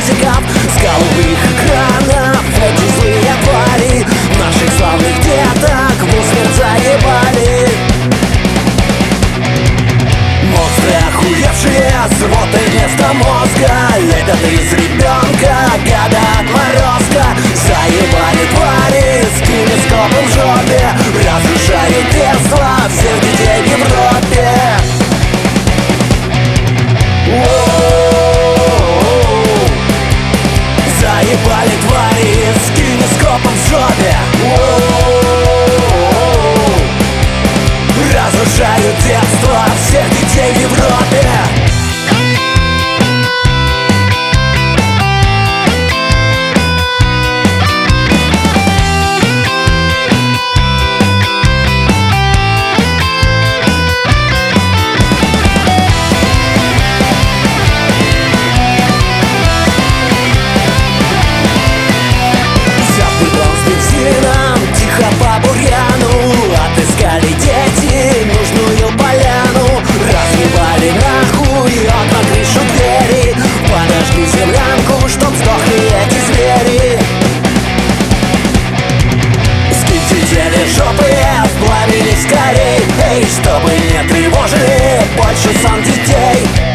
мультиков, с голубых экранов. Эти злые твари наших славных деток в усмерть загибали. Монстры охуевшие, своты вместо мозга, лепят из ребенка гада отморозка. Заебали твари с кинескопом в жопе, разрушают детство всех детей в Европе. Заебали твари с кинескопом в жопе. Разрушают детство всех детей в Европе. Тихо по бурьяну отыскали дети нужную поляну. Разбивали нахуй окна, крышу, двери, подожгли землянку, чтоб сдохли эти звери. Скиньте жопы, вплавились скорей, эй, чтобы не тревожили больше сам детей.